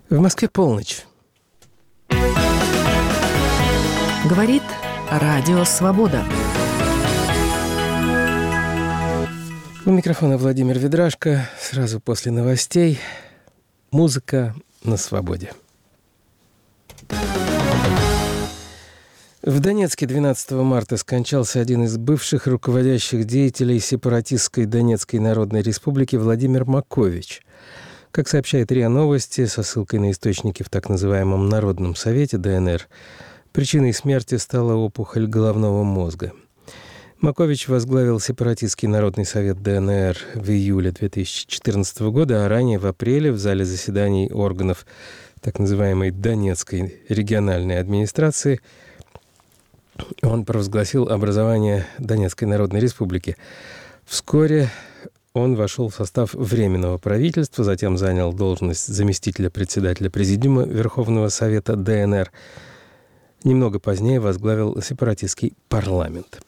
В Москве полночь. Говорит Радио Свобода. У микрофона Владимир Ведрашко. Сразу после новостей музыка на свободе. В Донецке 12 марта скончался один из бывших руководящих деятелей сепаратистской Донецкой Народной Республики Владимир Макович. Как сообщает РИА Новости, со ссылкой на источники в так называемом Народном совете ДНР, причиной смерти стала опухоль головного мозга. Макович возглавил сепаратистский Народный совет ДНР в июле 2014 года, а ранее в апреле в зале заседаний органов так называемой Донецкой региональной администрации он провозгласил образование Донецкой Народной Республики. Вскоре он вошел в состав Временного правительства, затем занял должность заместителя председателя Президиума Верховного Совета ДНР. Немного позднее возглавил сепаратистский парламент.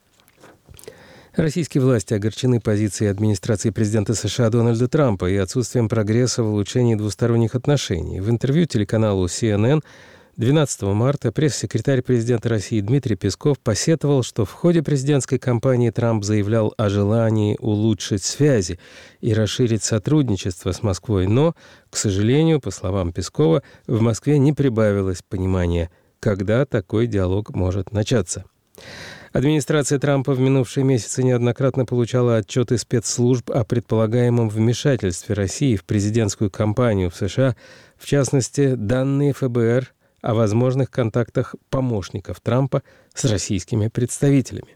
Российские власти огорчены позицией администрации президента США Дональда Трампа и отсутствием прогресса в улучшении двусторонних отношений. В интервью телеканалу CNN 12 марта пресс-секретарь президента России Дмитрий Песков посетовал, что в ходе президентской кампании Трамп заявлял о желании улучшить связи и расширить сотрудничество с Москвой, но, к сожалению, по словам Пескова, в Москве не прибавилось понимания, когда такой диалог может начаться. Администрация Трампа в минувшие месяцы неоднократно получала отчеты спецслужб о предполагаемом вмешательстве России в президентскую кампанию в США, в частности, данные ФБР о возможных контактах помощников Трампа с российскими представителями.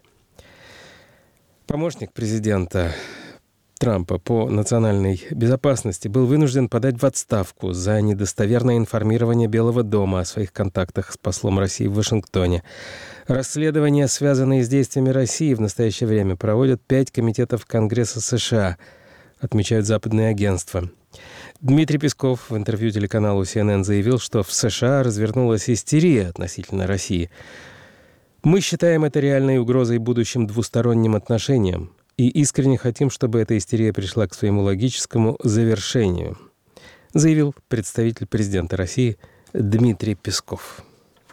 Помощник президента Трампа по национальной безопасности был вынужден подать в отставку за недостоверное информирование Белого дома о своих контактах с послом России в Вашингтоне. Расследования, связанные с действиями России, в настоящее время проводят 5 комитетов Конгресса США, отмечают западные агентства. Дмитрий Песков в интервью телеканалу CNN заявил, что в США развернулась истерия относительно России. «Мы считаем это реальной угрозой будущим двусторонним отношениям и искренне хотим, чтобы эта истерия пришла к своему логическому завершению», заявил представитель президента России Дмитрий Песков.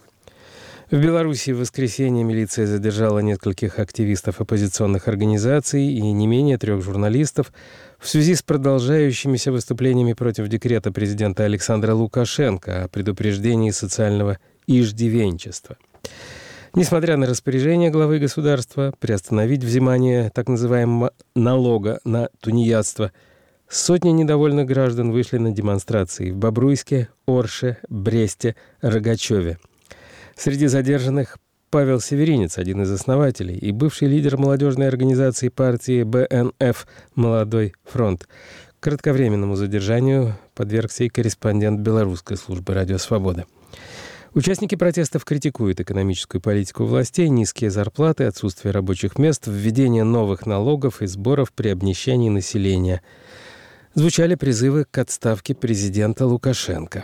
В Беларуси в воскресенье милиция задержала нескольких активистов оппозиционных организаций и не менее 3 журналистов в связи с продолжающимися выступлениями против декрета президента Александра Лукашенко о предупреждении социального иждивенчества. Несмотря на распоряжение главы государства приостановить взимание так называемого налога на тунеядство, сотни недовольных граждан вышли на демонстрации в Бобруйске, Орше, Бресте, Рогачеве. Среди задержанных Павел Северинец, один из основателей, и бывший лидер молодежной организации партии БНФ «Молодой фронт». К кратковременному задержанию подвергся и корреспондент белорусской службы «Радио Свобода». Участники протестов критикуют экономическую политику властей, низкие зарплаты, отсутствие рабочих мест, введение новых налогов и сборов при обнищании населения. Звучали призывы к отставке президента Лукашенко.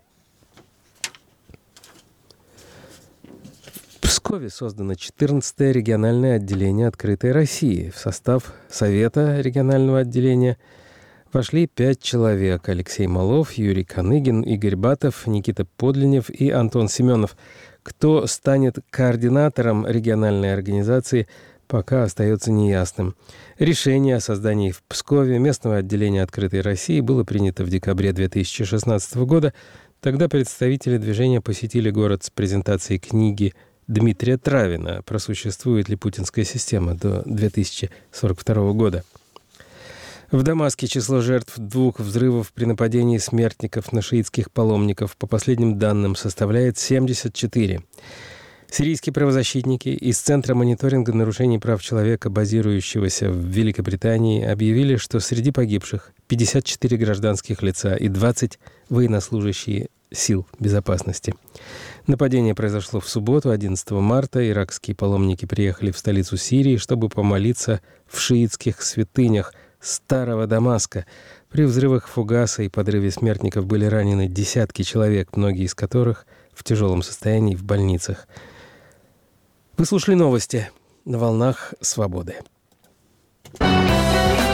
В Пскове создано 14-е региональное отделение «Открытой России». В состав Совета регионального отделения вошли 5 человек: Алексей Малов, Юрий Каныгин, Игорь Батов, Никита Подлинев и Антон Семенов. Кто станет координатором региональной организации, пока остается неясным. Решение о создании в Пскове местного отделения «Открытой России» было принято в декабре 2016 года. Тогда представители движения посетили город с презентацией книги Дмитрия Травина «Просуществует ли путинская система до 2042 года». В Дамаске число жертв 2 взрывов при нападении смертников на шиитских паломников, по последним данным, составляет 74. Сирийские правозащитники из Центра мониторинга нарушений прав человека, базирующегося в Великобритании, объявили, что среди погибших 54 гражданских лица и 20 военнослужащие сил безопасности. Нападение произошло в субботу, 11 марта. Иракские паломники приехали в столицу Сирии, чтобы помолиться в шиитских святынях Старого Дамаска. При взрывах фугаса и подрыве смертников были ранены десятки человек, многие из которых в тяжелом состоянии в больницах. Вы слушали новости на волнах Свободы.